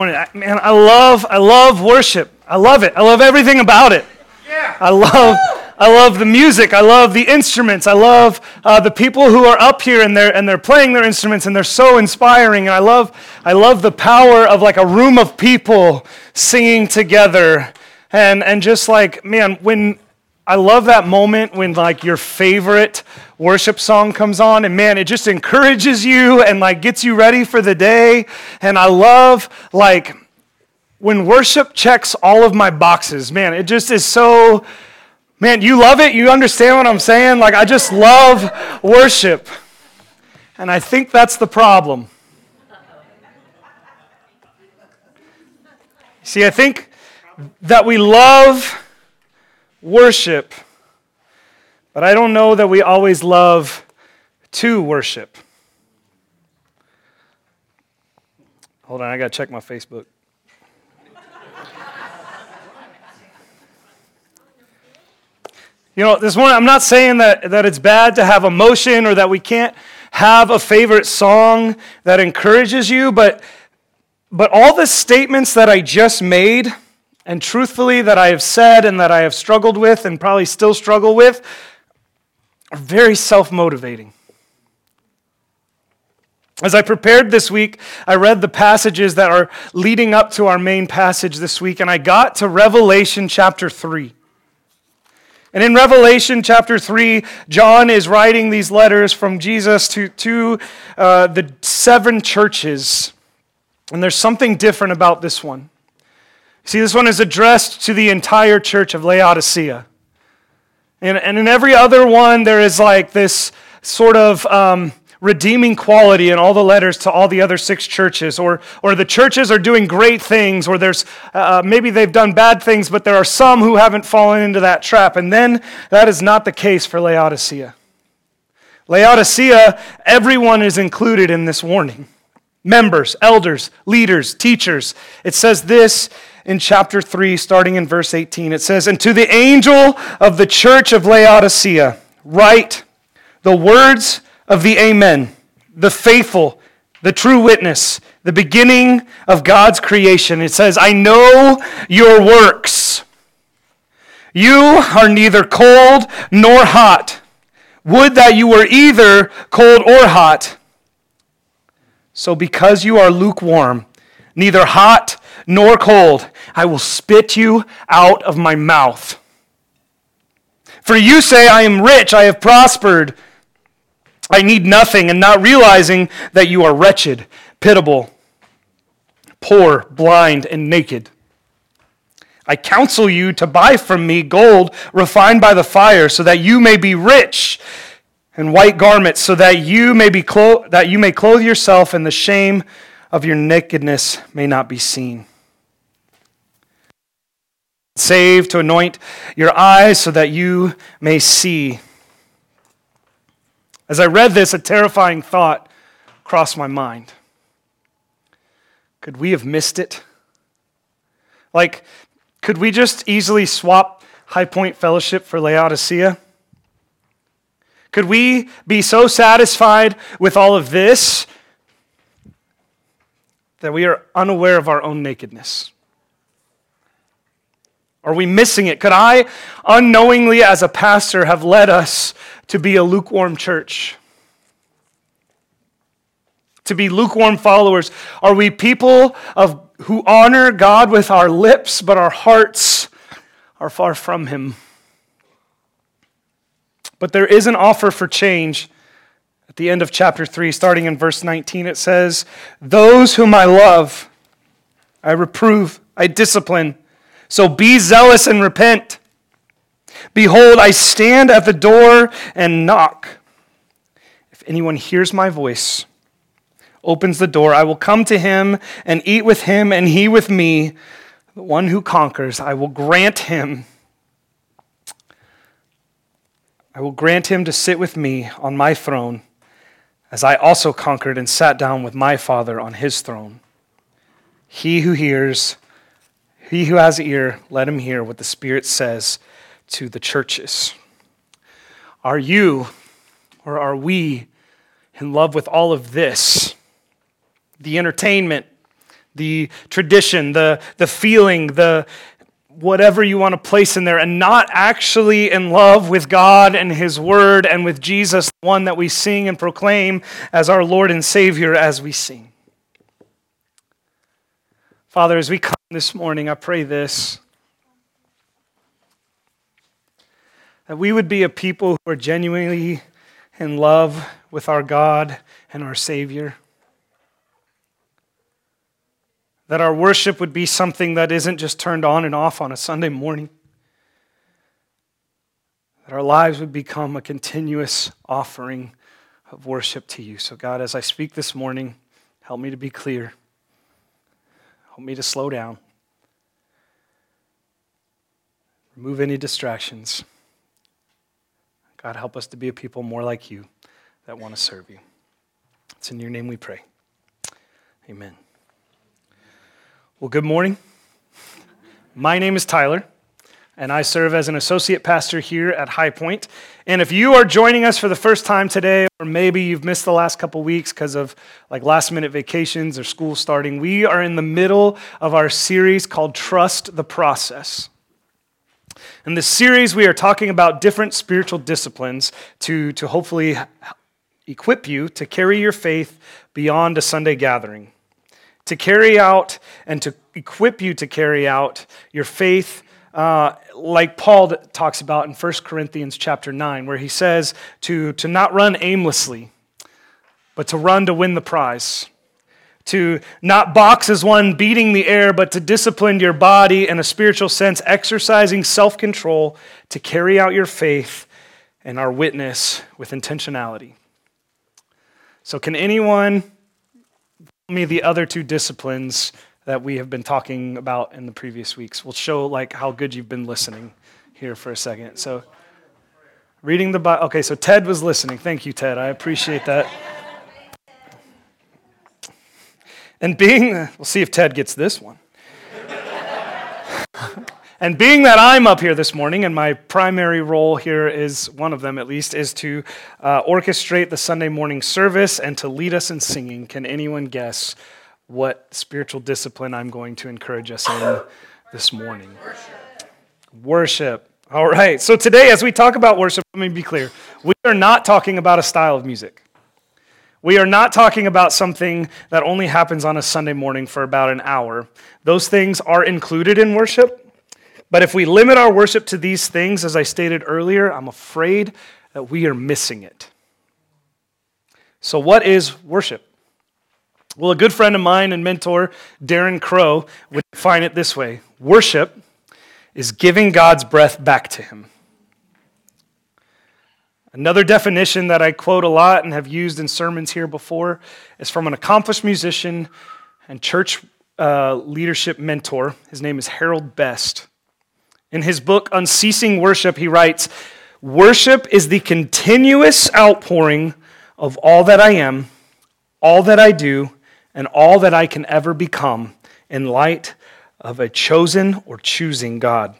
Man, I love worship. I love it. I love everything about it. Yeah. I love the music. I love the instruments. I love the people who are up here and they're playing their instruments and they're so inspiring. And I love the power of like a room of people singing together and just like, man, when I love that moment when like your favorite worship song comes on and man, it just encourages you and like gets you ready for the day. And I love like when worship checks all of my boxes, man, it just is so, man, you love it? You understand what I'm saying? Like I just love worship. And I think that's the problem. See, I think that we love worship, but I don't know that we always love to worship. Hold on, I got to check my Facebook. You know, this morning, I'm not saying that it's bad to have emotion or that we can't have a favorite song that encourages you, but all the statements that I just made, and truthfully that I have said and that I have struggled with and probably still struggle with, are very self-motivating. As I prepared this week, I read the passages that are leading up to our main passage this week, and I got to Revelation chapter 3. And in Revelation chapter 3, John is writing these letters from Jesus to the 7 churches. And there's something different about this one. See, this one is addressed to the entire church of Laodicea. And in every other one, there is like this sort of redeeming quality in all the letters to all the other 6 churches. Or the churches are doing great things, or there's maybe they've done bad things, but there are some who haven't fallen into that trap. And then that is not the case for Laodicea. Laodicea, everyone is included in this warning. Members, elders, leaders, teachers. It says this in chapter 3, starting in verse 18. It says, "And to the angel of the church of Laodicea, write the words of the Amen, the faithful, the true witness, the beginning of God's creation." It says, "I know your works. You are neither cold nor hot. Would that you were either cold or hot. So because you are lukewarm, neither hot nor cold, I will spit you out of my mouth. For you say, I am rich, I have prospered, I need nothing, and not realizing that you are wretched, pitiable, poor, blind, and naked. I counsel you to buy from me gold refined by the fire, so that you may be rich, and white garments, so that you may clothe yourself, and the shame of your nakedness may not be seen. Save to anoint your eyes, so that you may see." As I read this, a terrifying thought crossed my mind. Could we have missed it? Like, could we just easily swap High Point Fellowship for Laodicea? Could we be so satisfied with all of this that we are unaware of our own nakedness? Are we missing it? Could I, unknowingly as a pastor, have led us to be a lukewarm church? To be lukewarm followers? Are we people who honor God with our lips, but our hearts are far from Him? But there is an offer for change. At the end of chapter 3, starting in verse 19, it says, "Those whom I love, I reprove, I discipline. So be zealous and repent. Behold, I stand at the door and knock. If anyone hears my voice, opens the door, I will come to him and eat with him and he with me. The one who conquers, I will grant him to sit with me on my throne, as I also conquered and sat down with my Father on his throne. He who has an ear, let him hear what the Spirit says to the churches." Are you, or are we, in love with all of this? The entertainment, the tradition, the feeling, the whatever you want to place in there, and not actually in love with God and His Word and with Jesus, the one that we sing and proclaim as our Lord and Savior as we sing. Father, as we come this morning, I pray this, that we would be a people who are genuinely in love with our God and our Savior. That our worship would be something that isn't just turned on and off on a Sunday morning. That our lives would become a continuous offering of worship to you. So God, as I speak this morning, help me to be clear. Help me to slow down. Remove any distractions. God, help us to be a people more like you that want to serve you. It's in your name we pray. Amen. Well, good morning. My name is Tyler, and I serve as an associate pastor here at High Point. And if you are joining us for the first time today, or maybe you've missed the last couple weeks because of like last-minute vacations or school starting, we are in the middle of our series called Trust the Process. In this series, we are talking about different spiritual disciplines to hopefully equip you to carry your faith beyond a Sunday gathering. To carry out and to equip you to carry out your faith like Paul talks about in 1 Corinthians chapter 9, where he says to not run aimlessly, but to run to win the prize. To not box as one beating the air, but to discipline your body in a spiritual sense, exercising self-control to carry out your faith and our witness with intentionality. So can anyone me the other two disciplines that we have been talking about in the previous weeks? We'll show like how good you've been listening here for a second. So reading the Bible. Okay, so Ted was listening. Thank you, Ted. I appreciate that. And we'll see if Ted gets this one. And being that I'm up here this morning, and my primary role here is, one of them at least, is to orchestrate the Sunday morning service and to lead us in singing. Can anyone guess what spiritual discipline I'm going to encourage us in this morning? Worship. All right. So today, as we talk about worship, let me be clear. We are not talking about a style of music. We are not talking about something that only happens on a Sunday morning for about an hour. Those things are included in worship. But if we limit our worship to these things, as I stated earlier, I'm afraid that we are missing it. So what is worship? Well, a good friend of mine and mentor, Darren Crow, would define it this way. Worship is giving God's breath back to Him. Another definition that I quote a lot and have used in sermons here before is from an accomplished musician and church leadership mentor. His name is Harold Best. In his book, Unceasing Worship, he writes, "Worship is the continuous outpouring of all that I am, all that I do, and all that I can ever become in light of a chosen or choosing God."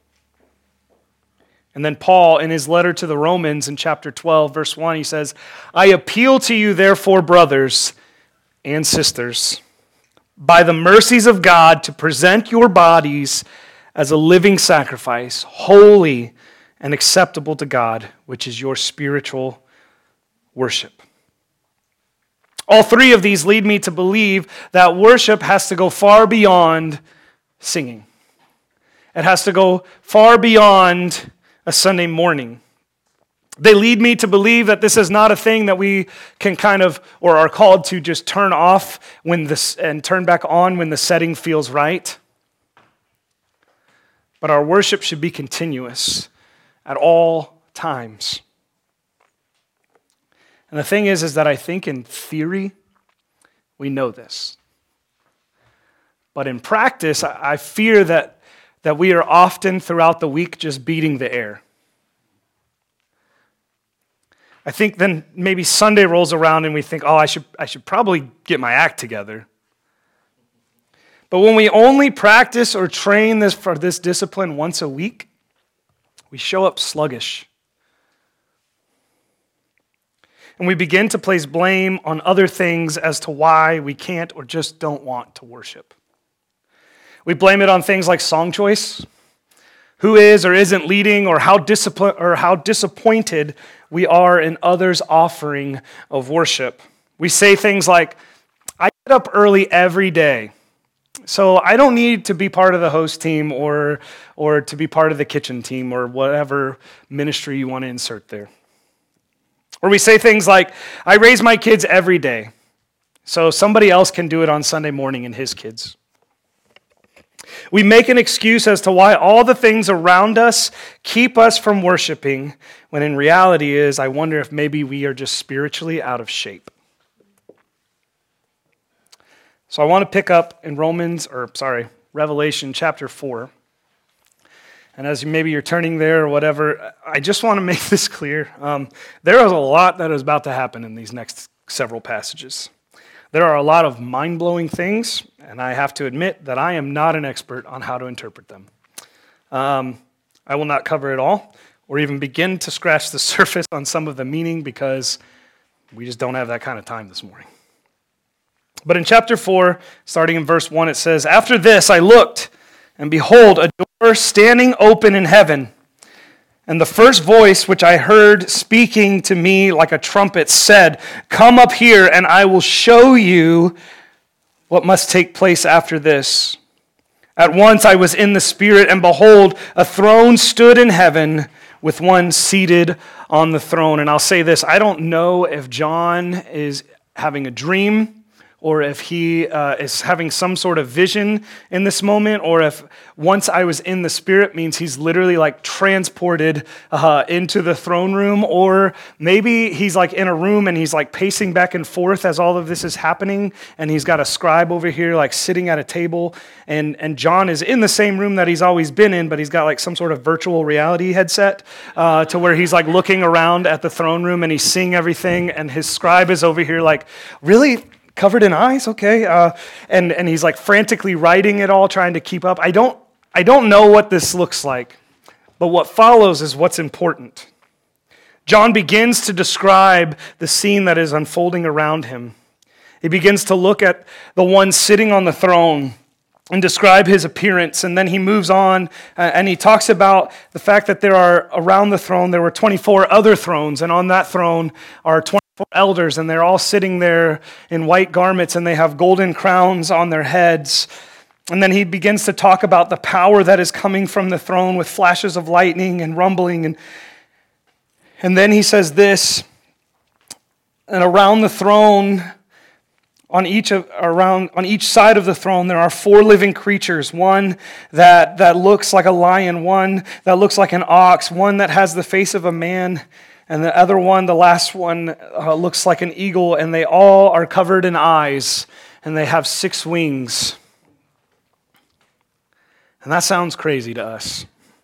And then Paul, in his letter to the Romans in chapter 12, verse 1, he says, "I appeal to you, therefore, brothers and sisters, by the mercies of God, to present your bodies as a living sacrifice, holy and acceptable to God, which is your spiritual worship." All three of these lead me to believe that worship has to go far beyond singing. It has to go far beyond a Sunday morning. They lead me to believe that this is not a thing that we can or are called to just turn off and turn back on when the setting feels right. But our worship should be continuous at all times. And the thing is that I think in theory, we know this. But in practice, I fear that we are often throughout the week just beating the air. I think then maybe Sunday rolls around and we think, I should probably get my act together. But when we only practice or train for this discipline once a week, we show up sluggish. and we begin to place blame on other things as to why we can't or just don't want to worship. We blame it on things like song choice, who is or isn't leading, or how disappointed we are in others' offering of worship. We say things like, I get up early every day, so I don't need to be part of the host team or to be part of the kitchen team or whatever ministry you want to insert there. Or we say things like, I raise my kids every day, so somebody else can do it on Sunday morning and his kids. We make an excuse as to why all the things around us keep us from worshiping, when in reality is, I wonder if maybe we are just spiritually out of shape. So I want to pick up in Revelation chapter 4. And as maybe you're turning there or whatever, I just want to make this clear. There is a lot that is about to happen in these next several passages. There are a lot of mind-blowing things, and I have to admit that I am not an expert on how to interpret them. I will not cover it all or even begin to scratch the surface on some of the meaning because we just don't have that kind of time this morning. But in chapter 4, starting in verse 1, it says, After this I looked, and behold, a door standing open in heaven. And the first voice which I heard speaking to me like a trumpet said, Come up here, and I will show you what must take place after this. At once I was in the Spirit, and behold, a throne stood in heaven with one seated on the throne. And I'll say this, I don't know if John is having a dream, or if he is having some sort of vision in this moment, or if once I was in the Spirit means he's literally like transported into the throne room, or maybe he's like in a room and he's like pacing back and forth as all of this is happening, and he's got a scribe over here like sitting at a table, and John is in the same room that he's always been in, but he's got like some sort of virtual reality headset to where he's like looking around at the throne room and he's seeing everything, and his scribe is over here like, really? Covered in eyes, okay, and he's like frantically writing it all, trying to keep up. I don't know what this looks like, but what follows is what's important. John begins to describe the scene that is unfolding around him. He begins to look at the one sitting on the throne and describe his appearance, and then he moves on and he talks about the fact that there are around the throne, there were 24 other thrones, and on that throne are 24 elders, and they're all sitting there in white garments, and they have golden crowns on their heads. And then he begins to talk about the power that is coming from the throne with flashes of lightning and rumbling. And then he says this, and around the throne, on each side of the throne, there are 4 living creatures, one that looks like a lion, one that looks like an ox, one that has the face of a man, and the other one, the last one, looks like an eagle, and they all are covered in eyes, and they have 6 wings. And that sounds crazy to us.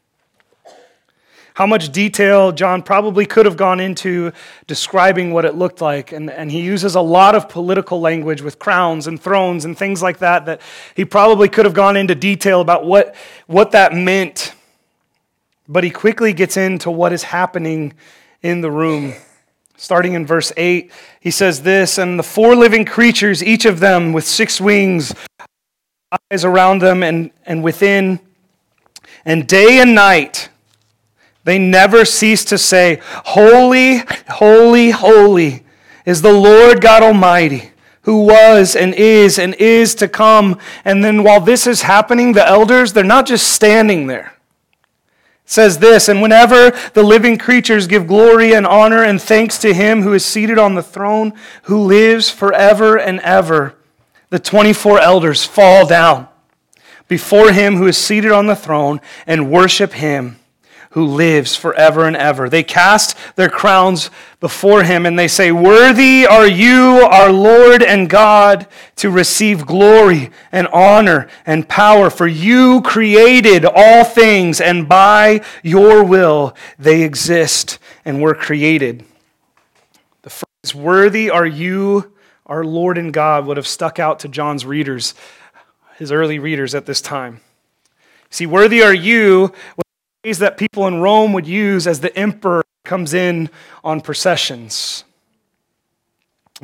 How much detail John probably could have gone into describing what it looked like, and he uses a lot of political language with crowns and thrones and things like that he probably could have gone into detail about what that meant. But he quickly gets into what is happening in the room. Starting in verse 8, he says this, And the 4 living creatures, each of them with 6 wings, eyes around them and within, and day and night, they never cease to say, Holy, holy, holy is the Lord God Almighty, who was and is to come. And then while this is happening, the elders, they're not just standing there. It says this, And whenever the living creatures give glory and honor and thanks to him who is seated on the throne, who lives forever and ever, the 24 elders fall down before him who is seated on the throne and worship him who lives forever and ever. They cast their crowns before him and they say, Worthy are you, our Lord and God, to receive glory and honor and power, for you created all things, and by your will they exist and were created. The phrase, Worthy are you, our Lord and God, would have stuck out to John's readers, his early readers at this time. See, worthy are you that people in Rome would use as the emperor comes in on processions.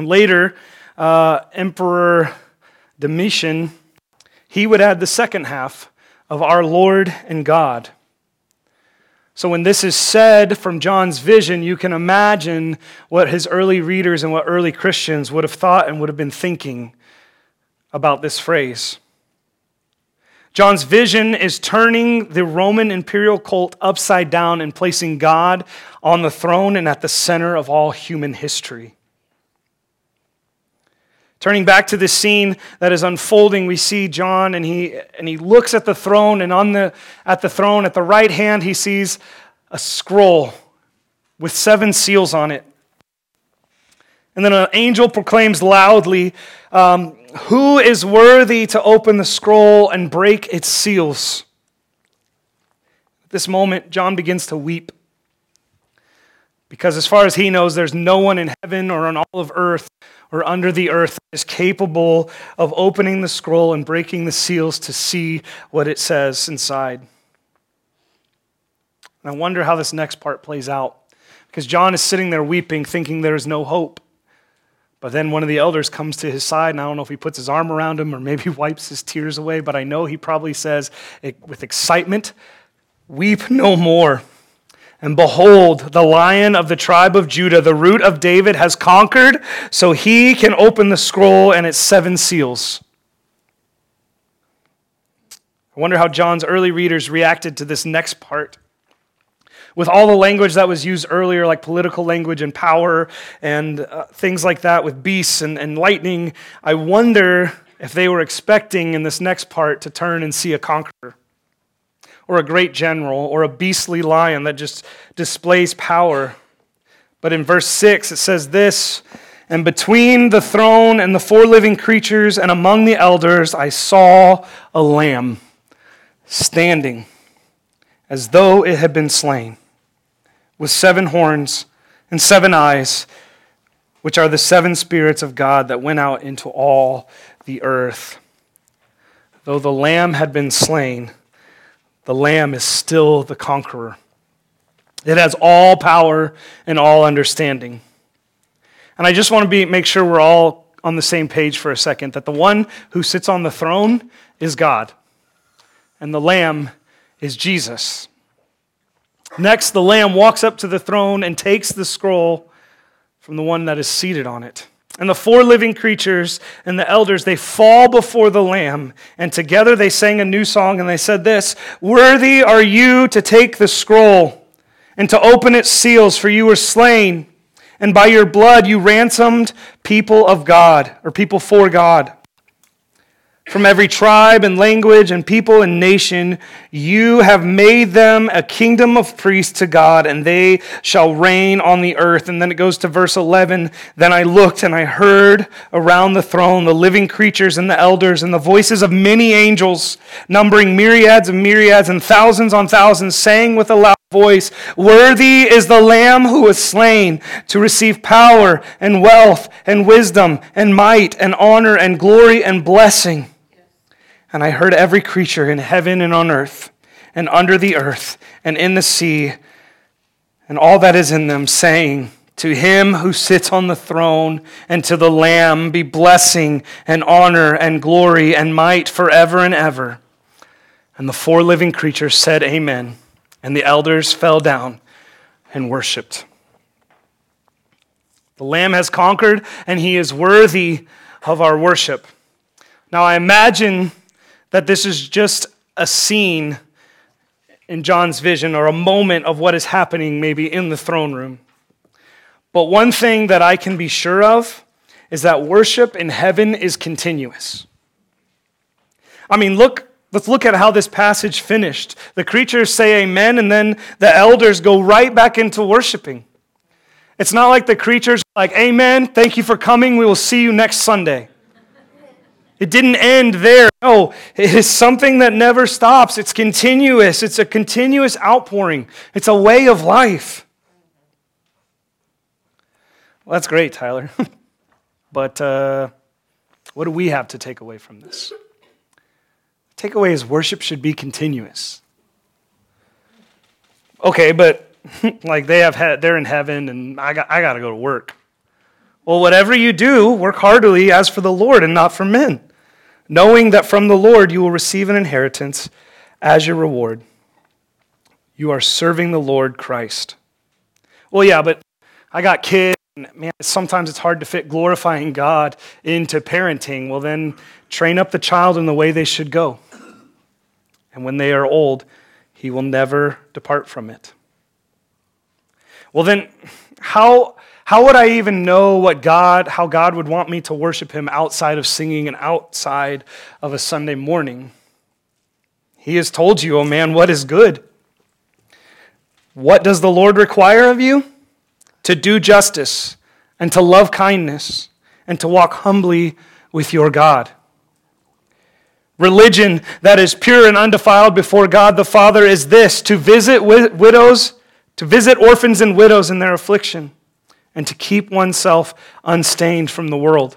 Later, Emperor Domitian, he would add the second half of our Lord and God. So when this is said from John's vision, you can imagine what his early readers and what early Christians would have thought and would have been thinking about this phrase. John's vision is turning the Roman imperial cult upside down and placing God on the throne and at the center of all human history. Turning back to this scene that is unfolding, we see John and he looks at the throne, and at the throne at the right hand he sees a scroll with 7 seals on it. And then an angel proclaims loudly, "Who is worthy to open the scroll and break its seals?" At this moment, John begins to weep. Because as far as he knows, there's no one in heaven or on all of earth or under the earth that is capable of opening the scroll and breaking the seals to see what it says inside. And I wonder how this next part plays out. Because John is sitting there weeping, thinking there is no hope. But then one of the elders comes to his side, and I don't know if he puts his arm around him or maybe wipes his tears away, but I know he probably says with excitement, "Weep no more. And behold, the Lion of the tribe of Judah, the Root of David, has conquered, so he can open the scroll and its 7 seals." I wonder how John's early readers reacted to this next part. With all the language that was used earlier, like political language and power and things like that with beasts and lightning, I wonder if they were expecting in this next part to turn and see a conqueror, or a great general, or a beastly lion that just displays power. But in verse 6, it says this, "And between the throne and the 4 living creatures and among the elders, I saw a lamb standing as though it had been slain, with 7 horns and 7 eyes, which are the 7 spirits of God that went out into all the earth." Though the lamb had been slain, the Lamb is still the conqueror. It has all power and all understanding. And I just want to make sure we're all on the same page for a second, that the one who sits on the throne is God, and the Lamb is Jesus. Next, the Lamb walks up to the throne and takes the scroll from the one that is seated on it. And the 4 living creatures and the elders, they fall before the Lamb, and together they sang a new song, and they said this, "Worthy are you to take the scroll and to open its seals, for you were slain, and by your blood you ransomed people of God," or people for God. "From every tribe and language and people and nation, you have made them a kingdom of priests to God, and they shall reign on the earth." And then it goes to verse 11. "Then I looked and I heard around the throne the living creatures and the elders and the voices of many angels, numbering myriads and myriads and thousands on thousands, saying with a loud voice, 'Worthy is the Lamb who was slain to receive power and wealth and wisdom and might and honor and glory and blessing.' And I heard every creature in heaven and on earth and under the earth and in the sea and all that is in them, saying, 'To him who sits on the throne and to the Lamb be blessing and honor and glory and might forever and ever.' And the 4 living creatures said, 'Amen.' And the elders fell down and worshiped." The Lamb has conquered, and he is worthy of our worship. Now I imagine that this is just a scene in John's vision, or a moment of what is happening maybe in the throne room. But one thing that I can be sure of is that worship in heaven is continuous. I mean, let's look at how this passage finished. The creatures say amen, and then the elders go right back into worshiping. It's not like the creatures are like, "Amen, thank you for coming, we will see you next Sunday." It didn't end there. No, it is something that never stops. It's continuous. It's a continuous outpouring. It's a way of life. Well, that's great, Tyler. But what do we have to take away from this? The takeaway is worship should be continuous. Okay, but like they're in heaven and I got to go to work. Well, whatever you do, work heartily as for the Lord and not for men, knowing that from the Lord you will receive an inheritance as your reward. You are serving the Lord Christ. Well, yeah, but I got kids, and man, sometimes it's hard to fit glorifying God into parenting. Well, then train up the child in the way they should go. And when they are old, he will never depart from it. Well, then, how would I even know how God would want me to worship him outside of singing and outside of a Sunday morning? He has told you, oh man, what is good. What does the Lord require of you? To do justice and to love kindness and to walk humbly with your God. Religion that is pure and undefiled before God the Father is this: to visit widows, to visit orphans and widows in their affliction, and to keep oneself unstained from the world.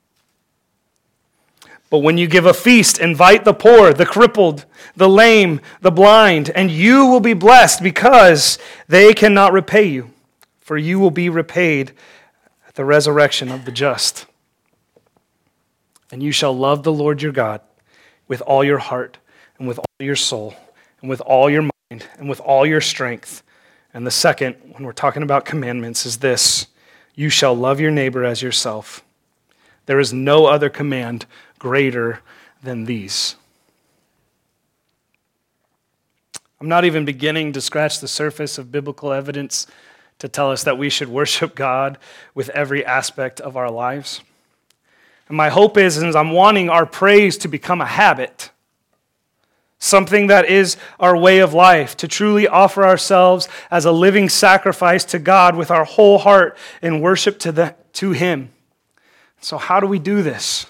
But when you give a feast, invite the poor, the crippled, the lame, the blind, and you will be blessed because they cannot repay you, for you will be repaid at the resurrection of the just. And you shall love the Lord your God with all your heart and with all your soul and with all your mind and with all your strength. And the second, when we're talking about commandments, is this: you shall love your neighbor as yourself. There is no other command greater than these. I'm not even beginning to scratch the surface of biblical evidence to tell us that we should worship God with every aspect of our lives. And my hope is I'm wanting our praise to become a habit, something that is our way of life, to truly offer ourselves as a living sacrifice to God with our whole heart in worship to him. So how do we do this?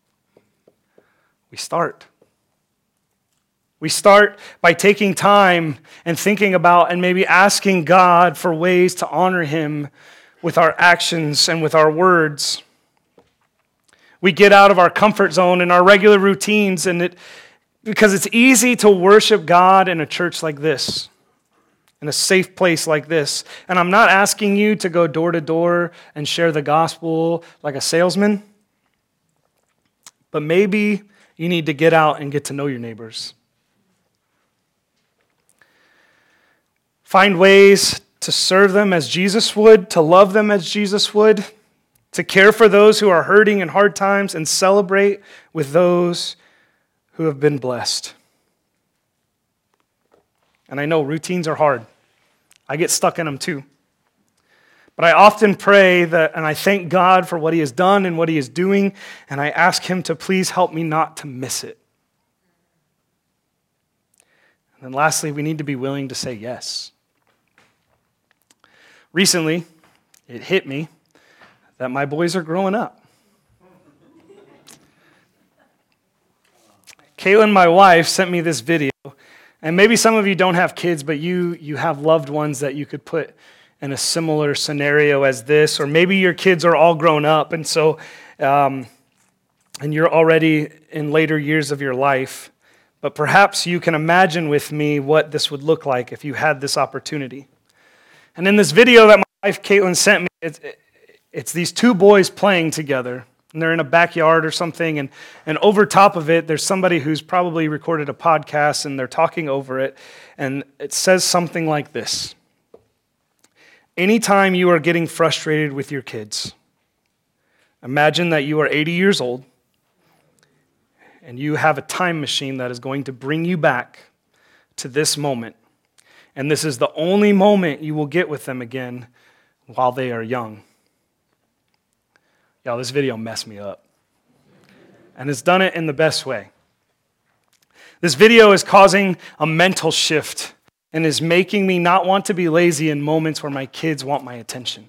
We start. We start by taking time and thinking about and maybe asking God for ways to honor him with our actions and with our words. We get out of our comfort zone and our regular routines, because it's easy to worship God in a church like this, in a safe place like this. And I'm not asking you to go door to door and share the gospel like a salesman, but maybe you need to get out and get to know your neighbors. Find ways to serve them as Jesus would, to love them as Jesus would, to care for those who are hurting in hard times, and celebrate with those who have been blessed. And I know routines are hard. I get stuck in them too. But I often pray that, and I thank God for what he has done and what he is doing, and I ask him to please help me not to miss it. And then lastly, we need to be willing to say yes. Recently, it hit me that my boys are growing up. Caitlin, my wife, sent me this video, and maybe some of you don't have kids, but you have loved ones that you could put in a similar scenario as this, or maybe your kids are all grown up, and so, and you're already in later years of your life, but perhaps you can imagine with me what this would look like if you had this opportunity. And in this video that my wife Caitlin sent me, it's these two boys playing together, and they're in a backyard or something, and over top of it, there's somebody who's probably recorded a podcast, and they're talking over it, and it says something like this: anytime you are getting frustrated with your kids, imagine that you are 80 years old, and you have a time machine that is going to bring you back to this moment, and this is the only moment you will get with them again while they are young. Y'all, this video messed me up. And it's done it in the best way. This video is causing a mental shift and is making me not want to be lazy in moments where my kids want my attention.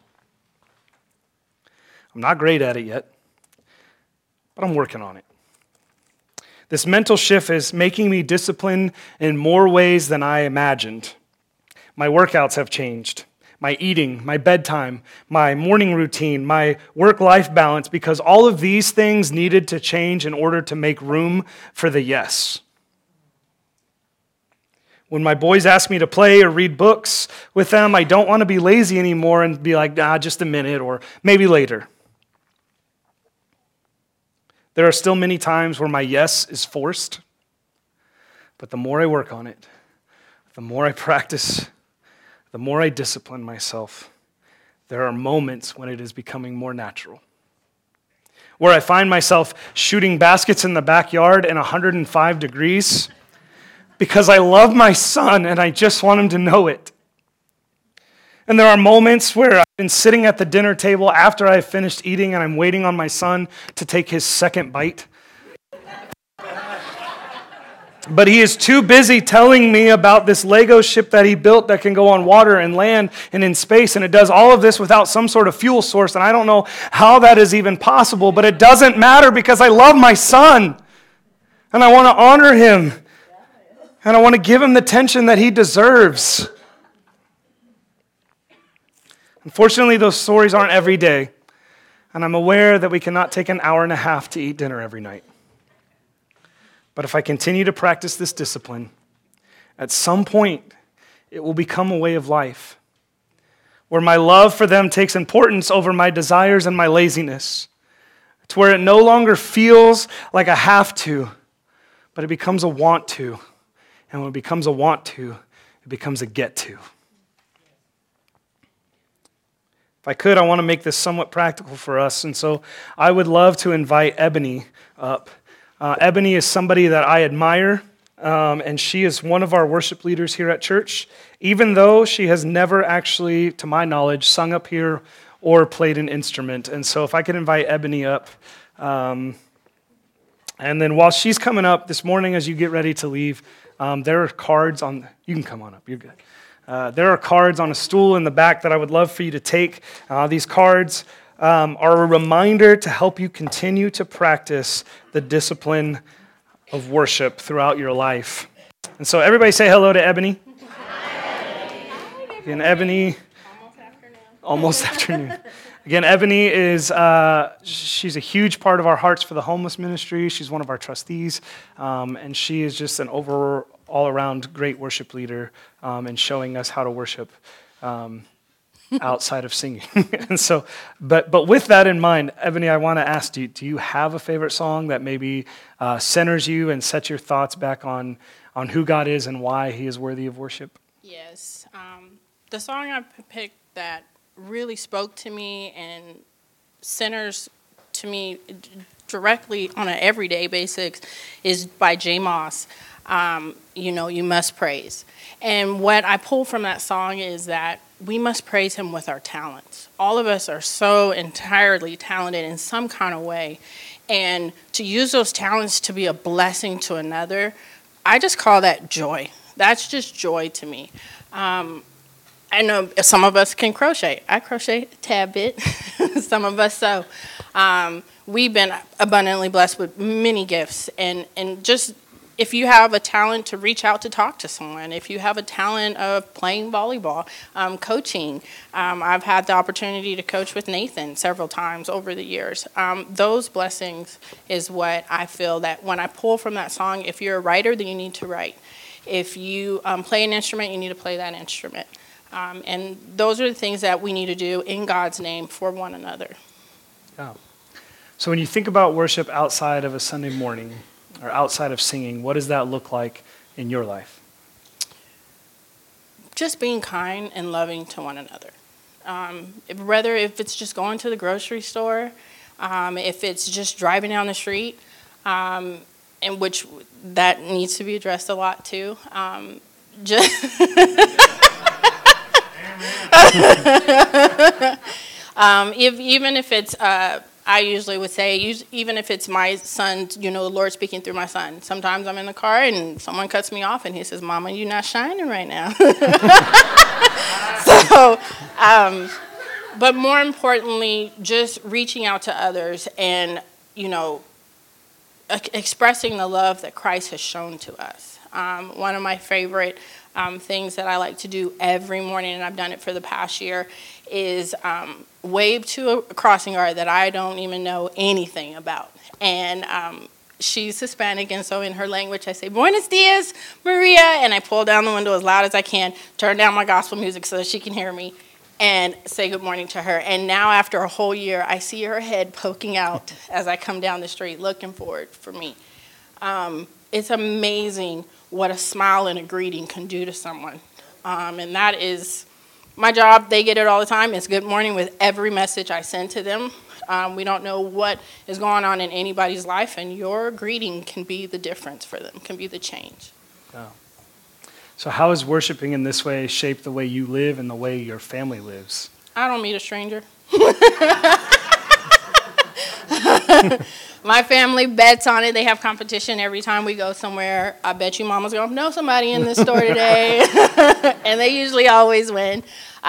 I'm not great at it yet, but I'm working on it. This mental shift is making me disciplined in more ways than I imagined. My workouts have changed. My eating, my bedtime, my morning routine, my work-life balance, because all of these things needed to change in order to make room for the yes. When my boys ask me to play or read books with them, I don't want to be lazy anymore and be like, just a minute or maybe later. There are still many times where my yes is forced, but the more I work on it, the more I practice, the more I discipline myself, there are moments when it is becoming more natural. Where I find myself shooting baskets in the backyard in 105 degrees because I love my son and I just want him to know it. And there are moments where I've been sitting at the dinner table after I've finished eating and I'm waiting on my son to take his second bite. But he is too busy telling me about this Lego ship that he built that can go on water and land and in space. And it does all of this without some sort of fuel source. And I don't know how that is even possible, but it doesn't matter because I love my son. And I want to honor him. And I want to give him the attention that he deserves. Unfortunately, those stories aren't every day. And I'm aware that we cannot take an hour and a half to eat dinner every night. But if I continue to practice this discipline, at some point, it will become a way of life where my love for them takes importance over my desires and my laziness. It's where it no longer feels like a have to, but it becomes a want to. And when it becomes a want to, it becomes a get to. If I could, I want to make this somewhat practical for us. And so I would love to invite Ebony up. Ebony is somebody that I admire, and she is one of our worship leaders here at church, even though she has never actually, to my knowledge, sung up here or played an instrument. And so if I could invite Ebony up. And then while she's coming up this morning as you get ready to leave, there are cards on, you can come on up, you're good. There are cards on a stool in the back that I would love for you to take. These cards are a reminder to help you continue to practice the discipline of worship throughout your life. And so everybody say hello to Ebony. Again, Ebony. Almost afternoon. Again, Ebony is, she's a huge part of our Hearts for the Homeless ministry. She's one of our trustees, and she is just an all-around great worship leader and showing us how to worship outside of singing. And so, but with that in mind, Ebony, I want to ask you, do you have a favorite song that maybe centers you and sets your thoughts back on who God is and why he is worthy of worship? Yes. The song I picked that really spoke to me and centers to me directly on an everyday basis is by J. Moss. You must praise. And what I pull from that song is that we must praise him with our talents. All of us are so entirely talented in some kind of way. And to use those talents to be a blessing to another, I just call that joy. That's just joy to me. I know some of us can crochet. I crochet a tad bit, some of us so. We've been abundantly blessed with many gifts. And just if you have a talent to reach out to talk to someone, if you have a talent of playing volleyball, coaching, I've had the opportunity to coach with Nathan several times over the years. Those blessings is what I feel that when I pull from that song, if you're a writer, then you need to write. If you play an instrument, you need to play that instrument. And those are the things that we need to do in God's name for one another. Yeah. So when you think about worship outside of a Sunday morning or outside of singing, what does that look like in your life? Just being kind and loving to one another. Whether if it's just going to the grocery store, if it's just driving down the street, and which that needs to be addressed a lot too. Even if it's, I usually would say, even if it's my son, the Lord speaking through my son. Sometimes I'm in the car and someone cuts me off and he says, "Mama, you're not shining right now." So, but more importantly, just reaching out to others and, expressing the love that Christ has shown to us. One of my favorite things that I like to do every morning, and I've done it for the past year, is wave to a crossing guard that I don't even know anything about. And she's Hispanic, and so in her language I say, "Buenos dias, Maria," and I pull down the window as loud as I can, turn down my gospel music so that she can hear me, and say good morning to her. And now after a whole year, I see her head poking out as I come down the street looking for me. It's amazing what a smile and a greeting can do to someone. And that is my job. They get it all the time. It's good morning with every message I send to them. We don't know what is going on in anybody's life, and your greeting can be the difference for them, can be the change. Yeah. So how has worshiping in this way shaped the way you live and the way your family lives? I don't meet a stranger. My family bets on it. They have competition every time we go somewhere. I bet you mama's going to know somebody in this store today. And they usually always win.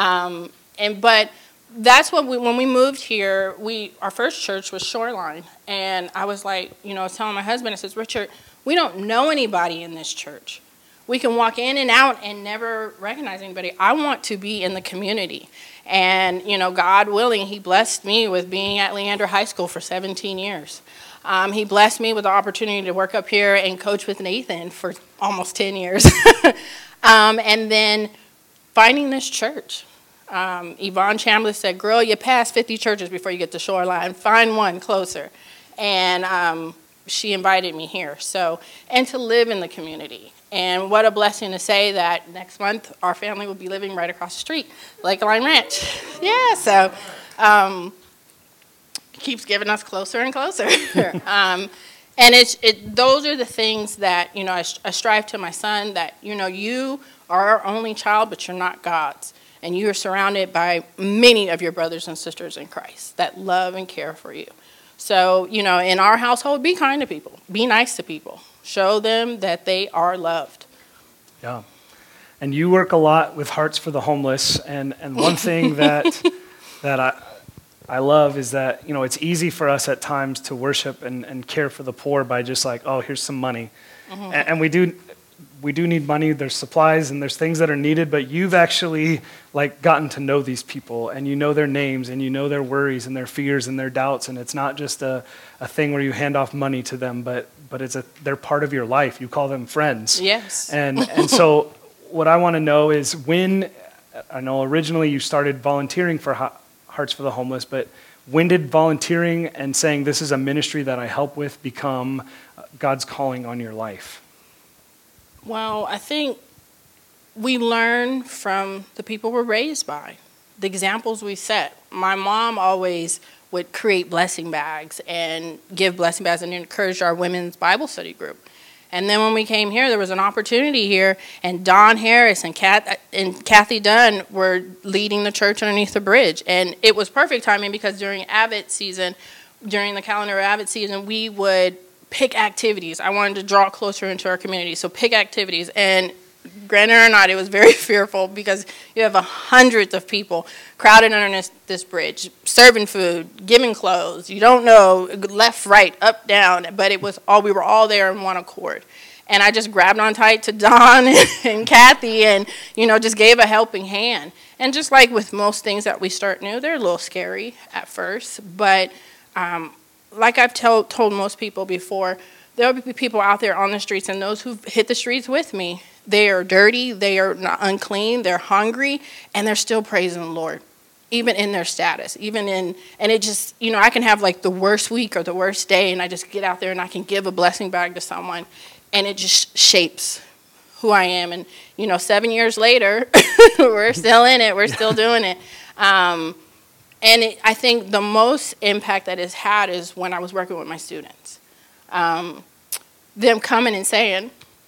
But that's what when we moved here, our first church was Shoreline. And I was like, I was telling my husband, I says, Richard, we don't know anybody in this church. We can walk in and out and never recognize anybody. I want to be in the community. And, God willing, he blessed me with being at Leander High School for 17 years. He blessed me with the opportunity to work up here and coach with Nathan for almost 10 years. And then finding this church. Yvonne Chambliss said, girl, you pass 50 churches before you get to Shoreline. Find one closer. And she invited me here. And to live in the community. And what a blessing to say that next month our family will be living right across the street, Lakeline Ranch. Yeah, so keeps giving us closer and closer. And those are the things that, I strive to my son that, you are our only child, but you're not God's. And you are surrounded by many of your brothers and sisters in Christ that love and care for you. So, in our household, be kind to people. Be nice to people. Show them that they are loved. Yeah. And you work a lot with Hearts for the Homeless. And one thing that I love is that, it's easy for us at times to worship and care for the poor by just like, oh, here's some money. Mm-hmm. And we do need money. There's supplies and there's things that are needed, but you've actually gotten to know these people and you know their names and you know their worries and their fears and their doubts. And it's not just a thing where you hand off money to them, but they're part of your life. You call them friends. Yes. And so what I want to know is I know originally you started volunteering for Hearts for the Homeless, but when did volunteering and saying this is a ministry that I help with become God's calling on your life? Well, I think we learn from the people we're raised by, the examples we set. My mom always would create blessing bags and give blessing bags and encourage our women's Bible study group. And then when we came here, there was an opportunity here, and Don Harris and Kathy Dunn were leading the church underneath the bridge. And it was perfect timing because during the calendar of Advent season, we would pick activities. I wanted to draw closer into our community, so pick activities. And granted or not, it was very fearful because you have hundreds of people crowded underneath this bridge, serving food, giving clothes. You don't know left, right, up, down, but we were all there in one accord. And I just grabbed on tight to Don and Kathy and, just gave a helping hand. And just like with most things that we start new, they're a little scary at first, but like I've told most people before, there will be people out there on the streets, and those who've hit the streets with me, they are dirty, they are not unclean, they're hungry, and they're still praising the Lord, even in their status, and it just, I can have the worst week or the worst day, and I just get out there and I can give a blessing bag to someone, and it just shapes who I am. And, 7 years later, we're still in it, we're still doing it. I think the most impact that it's had is when I was working with my students. Them coming and saying,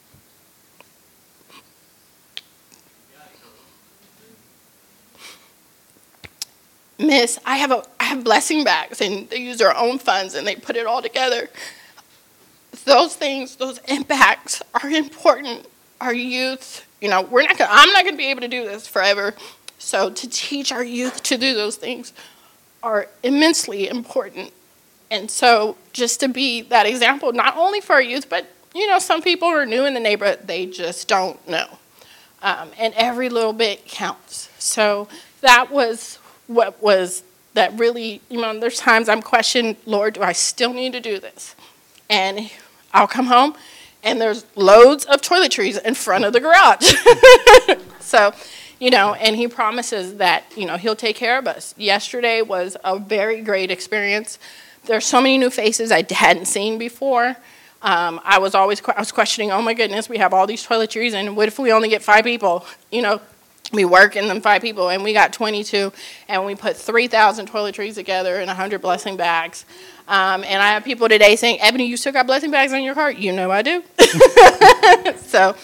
Miss, I have blessing bags, and they use their own funds and they put it all together. Those things, those impacts are important. Our youth, I'm not going to be able to do this forever. So to teach our youth to do those things are immensely important. And so just to be that example, not only for our youth, but, some people are new in the neighborhood, they just don't know. And every little bit counts. So that was what was that really, there's times I'm questioning, Lord, do I still need to do this? And I'll come home, and there's loads of toiletries in front of the garage. So, and he promises that, he'll take care of us. Yesterday was a very great experience. There's so many new faces I hadn't seen before. I was questioning, oh my goodness, we have all these toiletries, and what if we only get 5 people? We work in them 5 people, and we got 22, and we put 3,000 toiletries together in 100 blessing bags. And I have people today saying, Ebony, you still got blessing bags on your cart? You know I do. So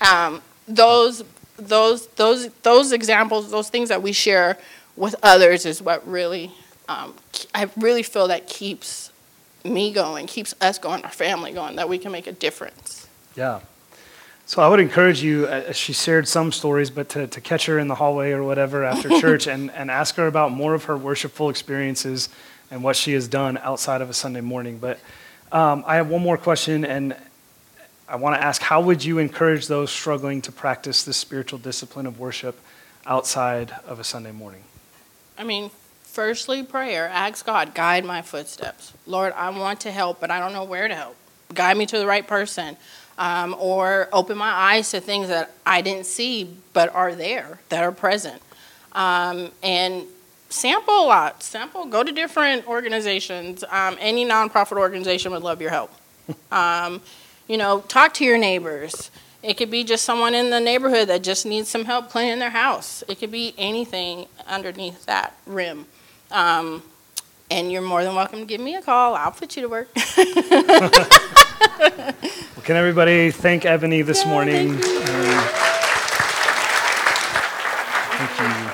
those examples, those things that we share with others is what really, I really feel that keeps me going, keeps us going, our family going, that we can make a difference. Yeah. So I would encourage you, she shared some stories, but to catch her in the hallway or whatever after church and ask her about more of her worshipful experiences and what she has done outside of a Sunday morning. But I have one more question, and I want to ask, how would you encourage those struggling to practice this spiritual discipline of worship outside of a Sunday morning? Firstly, prayer. Ask God, guide my footsteps. Lord, I want to help, but I don't know where to help. Guide me to the right person. Or open my eyes to things that I didn't see but are there, that are present. And sample a lot. Go to different organizations. Any nonprofit organization would love your help. Talk to your neighbors. It could be just someone in the neighborhood that just needs some help cleaning their house. It could be anything underneath that rim. And you're more than welcome to give me a call. I'll put you to work. Well, can everybody thank Ebony this morning? Thank you. Thank you.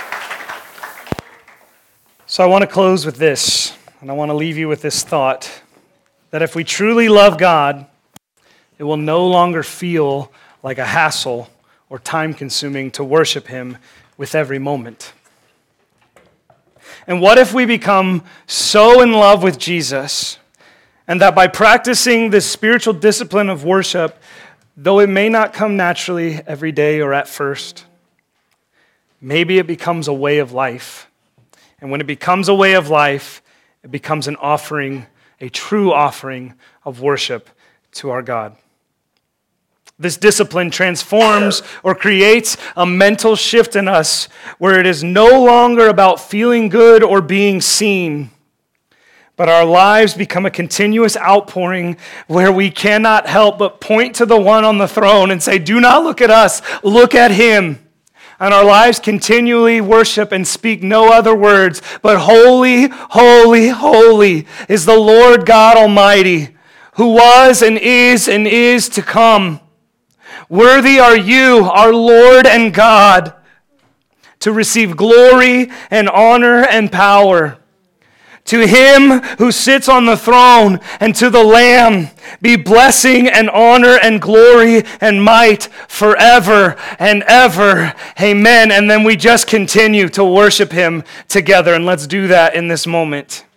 So I want to close with this, and I want to leave you with this thought, that if we truly love God, it will no longer feel like a hassle or time-consuming to worship Him with every moment. And what if we become so in love with Jesus, and that by practicing this spiritual discipline of worship, though it may not come naturally every day or at first, maybe it becomes a way of life. And when it becomes a way of life, it becomes an offering, a true offering of worship to our God. This discipline transforms or creates a mental shift in us where it is no longer about feeling good or being seen, but our lives become a continuous outpouring where we cannot help but point to the one on the throne and say, do not look at us, look at Him. And our lives continually worship and speak no other words, but holy, holy, holy is the Lord God Almighty, who was and is to come. Worthy are you, our Lord and God, to receive glory and honor and power. To Him who sits on the throne and to the Lamb be blessing and honor and glory and might forever and ever. Amen. And then we just continue to worship Him together. And let's do that in this moment.